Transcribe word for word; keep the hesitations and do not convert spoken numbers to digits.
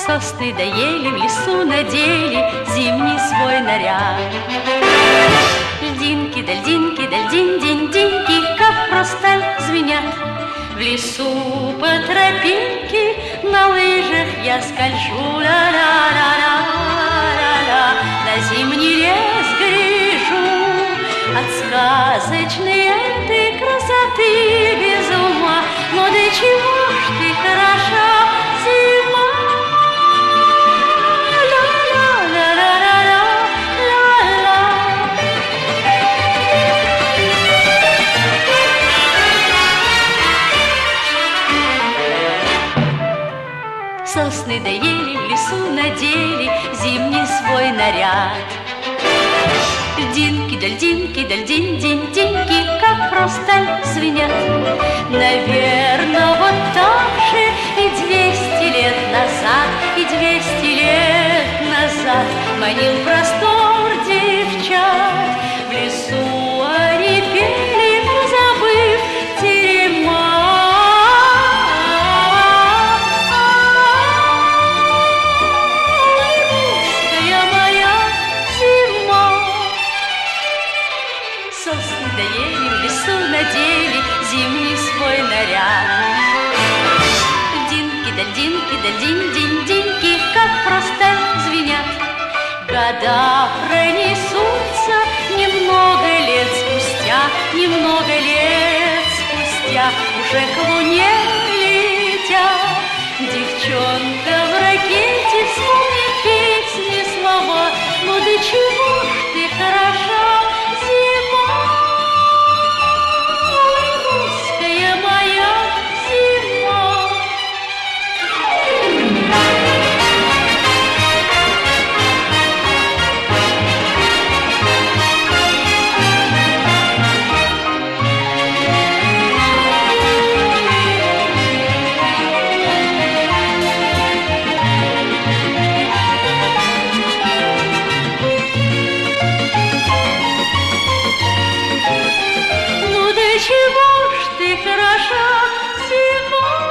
Сосны да ели в лесу надели зимний свой наряд. Льдинки да льдинки да льдинь-динь-диньки, как хрусталь звенят. В лесу по тропинке на лыжах я скольжу, ла-ла-ла-ла-ла-ла, на зимний лес грежу. От сказочной этой красоты без ума, но до чего ж ты хороша, зима. Сосны да ели в лесу надели зимний свой наряд. Льдинки да льдинки да льдинь-динь-диньки, как хрусталь звенят. Наверно, вот так же и двести лет назад, и двести лет назад манил простор девчат. В лесу они пели, позабыв терема. Сосны да ели в лесу надели зимний свой наряд. Льдинки да льдинки да льдинь-динь-диньки, как хрусталь звенят. Года пронесутся немного лет спустя, немного лет спустя уже к луне летят. Девчонка в ракете вспомнит песни, слова, ну до чего ж ты хороша, зима. Чего ж ты хороша, зима?